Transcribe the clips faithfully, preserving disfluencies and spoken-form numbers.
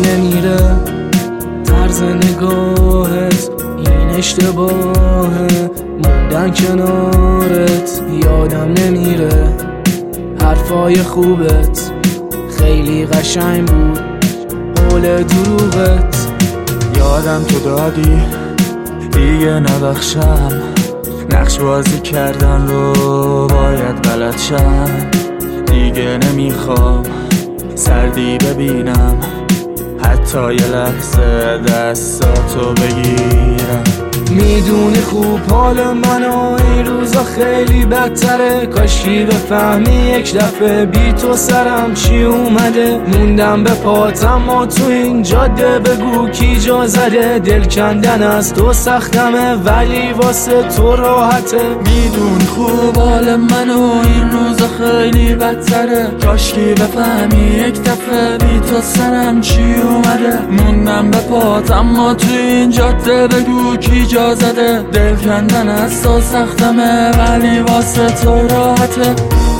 نمیره طرز نگاهت، این اشتباهه موندن کنارت. یادم نمیره حرفای خوبت، خیلی قشنگ بود قول دروغت. یادم تو دادی دیگه نبخشم، نقش بازی کردن رو باید بلد شم. دیگه نمیخوام سردی ببینم، حتی یه لحظه دستاتو بگیرم. میدونی خوب حال منو این روزا خیلی بدتره، کاشکی بفهمی یک دفعه بی تو سرم چی اومده. موندم به پات اما تو این جاده بگو کی جا زده. دل کندن از تو سختمه ولی واسه تو راحته. میدونی خوب حال منو این روزا خیلی بدتره، کاشکی بفهمی یک دفعه بی تو سرم چی اومده. موندم به پات اما تو این جاده بگو کی جا زده. دل کندن از تو سختمه ولی واسه تو راحته.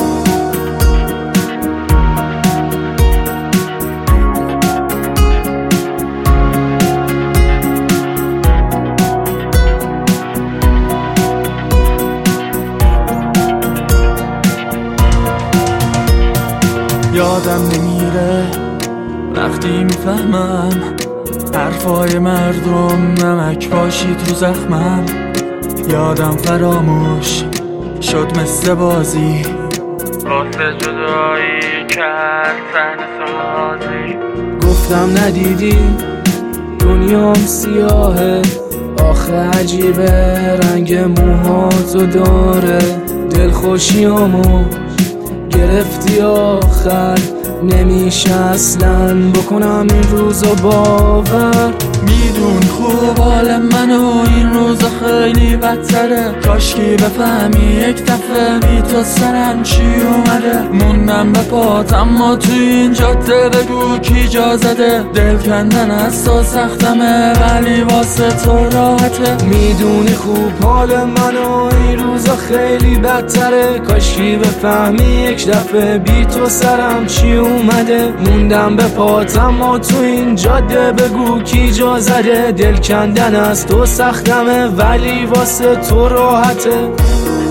یادم نمیره وقتی میفهمم حرفای مردم نمک باشی تو زخمم. یادم فراموش شد مثل بازی، واسه جدایی کرد صحنه سازی. گفتم ندیدی دنیام سیاهه، آخه عجیبه رنگ موهاتو داره. دلخوشیامو گرفتی آخر، نمیشه اصلاً بکنم این روزو باور. میدون خوب حال منو این روزا خیلی بدتره، کاشکی بفهمی یک دفعه بی تو سرم چی اومده. موندم به پات اما تو این جاده بگو کی جا زده. دل کندن از تو سختمه ولی واسه تو راحته. میدونی خوب حال منو این روزا خیلی بدتره، کاشکی بفهمی یک دفعه بی تو سرم چی اومده. موندم به پات اما تو این جاده بگو کی جا زده. دل کندن از تو سختمه ولی واسه تو راحته.